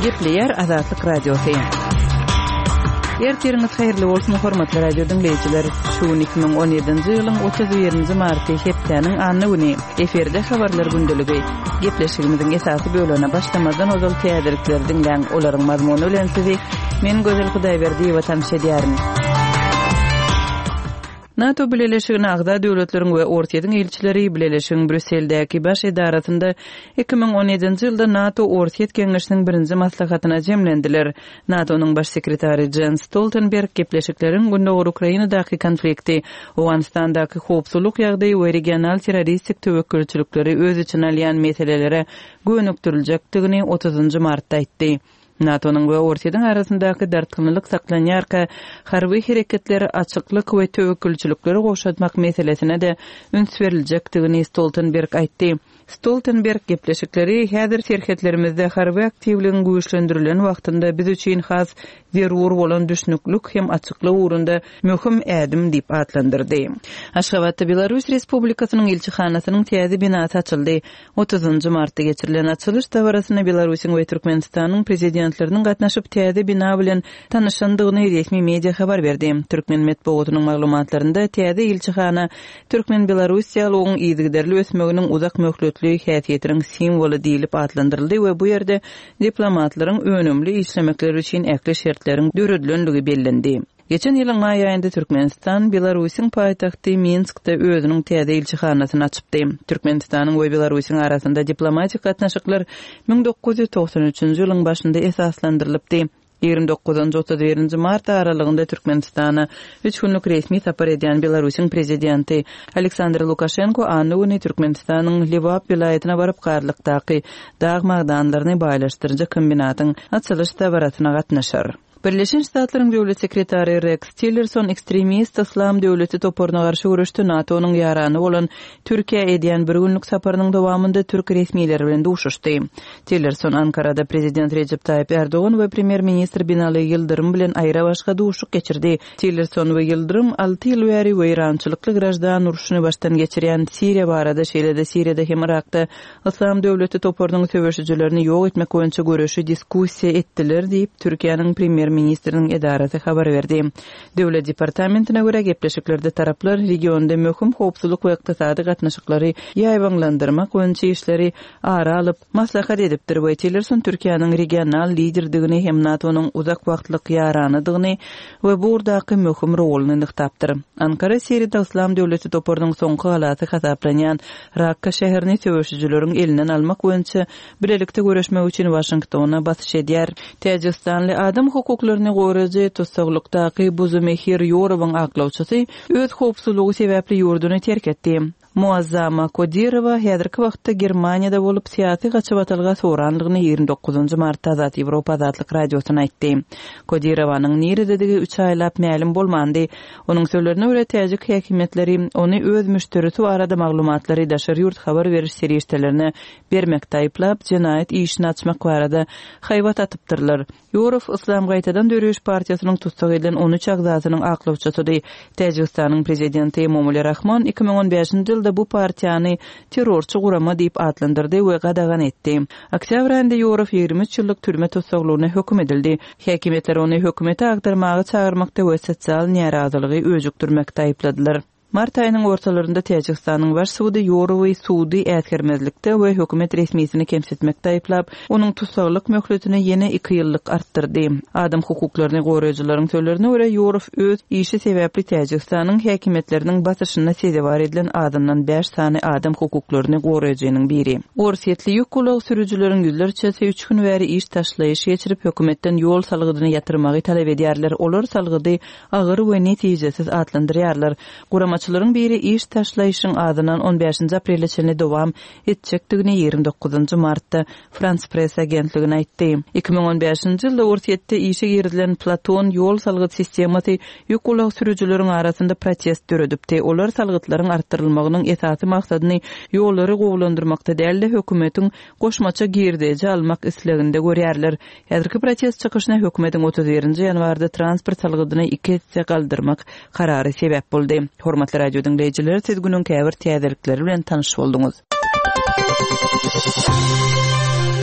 Gepleyer Azatlyk Radiosu. Ertiriniz hayırlı olsun hormatly radio dinleyijiler. Şu 2017-nji ýylyň 31-nji marty hepdeniň anny güni. Eferde habarlar gündüligi. Gepleşigimiziň esasy bölüne başlamadan ozal täzelikleri dinleň. Olaryň mazmuny bilen sizi men Gözel Hudaýberdiýewa tanışy edýärim. NATO Birleşigine agda döwletleriň we Ortaýadyň elçileri Birleşigiň Brüsseldäki baş edarasynda 2017-nji ýylda NATO Ortaýat Keňeşiniň birinji maslahatyna jemlendiler. NATO'nyň baş sekretary Jens Stoltenberg gepleşikleriň gündäki Ukrainadaky konflikti, Awganistandaky howpsuzlyk ýagdaýy we regional terroristik töwekkülçilikleri öz içine alýan meselelere gönükdiriljakdygyny 30-njy martda aýtdy. NATO'nun ve Ortaýadyň arasyndaky dartgynlyk saklanýarka harby hereketleri açyklyk we töwekkülçilikleri goşatmak meselesine de üns beriljakdygyny Stoltenberg aýtdy. Stoltenberg gepleşikleri häzir şerhetlerimizde harby aktivligiň güýçlendirilen wagtynda biz üçin has zerur bolan düşnüklük hem açyklyk uğrunda möhüm ädim diýip atlandyrdy. Aşgabatda Belarus Respublikasynyň elçihanasynyň täze binasy açyldy. 30-njy martda geçirilen açylış dawrasyna Belarusyň we Türkmenistanyň prezidentleriniň gatnaşyp täze bina bilen tanışandygyny resmi media habar berdi. Türkmen medeniýetynyň maglumatlarynda täze elçihana Türkmen Belarusiýalygyň ýygyderli ösmeginiň uzak möhletli häsiýetiniň simwolu diýilip atlandyryldy we bu ýerde diplomatlaryň önemli işlemekleri üçin äkli şertleriň döredilenligi bellendi. Geçen ýylyň maý aýynda Türkmenistan Belarusyň paýtagty Minskde özüniň täze elçihanasyny açypdy. Türkmenistanyň we Belarusyň arasynda diplomatik gatnaşyklar 1993-nji ýylyň başynda esaslandyrylypdy. 29-31 mart aralygynda Türkmenistana 3 günlük resmi sapar edýän Belarusyň prezidenti Aleksandr Lukashenko anny güni Türkmenistanyň Lvov vilayatyna baryp garlykdaky dağ magdanlaryny baýlaşdyrjak kombinatyň açylış tabaratyna gatnaşar. Birleşmiş Ştatlaryň döwlet sekretary Rex Tillerson ekstremist islam döwleti toporuna garşy görüşde NATO'nyň ýarany bolan Türkiýe edýän bir günlük saparynyň dowamında türk resmiýetleri bilen duşuşdy. Tillerson Ankarada prezident Recep Tayyip Erdoğan we premier ministr Binali Yıldırım bilen aýra başga duşuk geçirdi. Tillerson we Yıldırım 6 ýyl bäri weýrançylykly grajdan uruşuny başdan geçirýän Siriýa barada şeýlede Siriýada hem Irakda islam döwleti toporunyň söwüşçilerini ýok etmek boýunça görüşi diskussiýa etdiler diýip Türkiýanyň premier ministriniň edarasy habar berdi. Döwlet departamentine görä gepleşiklerde taraplar regionda möhüm howpsuzlyk we ykdysady gatnaşyklary ýaýbanlandyrmak boýunça işleri ara alyp maslahat edipdir we Tillerson Türkiýanyň regional liderdigini hem NATO'nyň uzak wagtlyk ýaranydygyny we burdaky möhüm roluny nyktapdyr. Ankara Siriýada islam döwleti toporunyň soňky halaty hasaplanýan Rakka şäherini söwüşçileriň elinden almak boýunça bilelikde görüşmek üçin Washingtona basyş edýär. Täjikistanly adam hukuklaryny goraje tossaglykdaky Buzumehir Ýorowyň aklawçysy öz howpsuzlygy sebäpli ýurduny terk etdi. Muazzama Kodirova häzirki wagtda Germaniýada bolup syýasy gaçabatlyga soranlygyny 29-njy martda Azat Ýewropa Azatlyk radiosyna aýtdy. Kodirowanyň nirededigi 3 aýlap mälim bolmandy. Onuň sözlerine görä täjik häkimetleri ony öz müşterisi barada maglumatlary daşary ýurt habar beriş serýeşlerini bermekde aýplap jenaýat işini açmak barada haýbat atypdyrlar. Ýorow Islam gaýtadan dörüş partiýasynyň tutsak edilen 13 agzasynyň aklawçysydy. Täjikistanyň prezidenti Emomali Rahmon 2015-nji ýylda bu partiýany terrorçy gurama diýip atlandyrdy we gadagan etdi. Oktyabr aýynda Ýorow 23 ýyllyk türme tutsaklygyna hökm edildi. Häkimetler ony hökümete agdarmagy çağırmakda we sosial narazylygy öjükdirmekde aýpladylar. Mart aýynyň ortalarynda Täjikistanyň baş sudy Ýorowy sudy ätgermezlikde we hökümet resmiýetini kemsitmekde aýplap, onuň tutsaklyk möhletini ýene 2 ýyllyk artdyrdy. Adam hukuklaryny goraýjylaryň sözlerine görä Ýorow öz işi sebäpli Täjikistanyň häkimetleriniň basyşyna sezebar edilen adamdan 5 sany adam hukuklaryny goraýjynyň biri. Orsiýetli ýük sürüjüleriň ýyllarça 3 gün bäri iş taşlaýyş geçirip hökümetten ýol salgydyny ýatyrmagy talap edýärler. Olar salgydy agyr we netijesiz atlandyrýarlar. Guramaçylaryň biri iş taşlaýyşyň adynan 15-nji aprelçe dowam etjekdigini 29-njy martda France Press agentligine aýtdy. 2015-nji ýylda Orsiýetde işe girilen Platon ýol salgyt sistematy ýük sürüjüleriň arasynda protest döredipdi. Olar salgytlaryň artdyrylmagynyň esasy maksadyny ýollary gowlandyrmakda däl, hökümetiň goşmaça girdeji almak isleginde görýärler. Häzirki protest çykyşyna hökümetiň 31-nji ýanwarda transport salgydyny 2 hisse galdyrmak karary sebäp boldy. Hormatly radio dinleyijiler, siz günüň käbir täzelikleri bilen tanyş bolduňuz.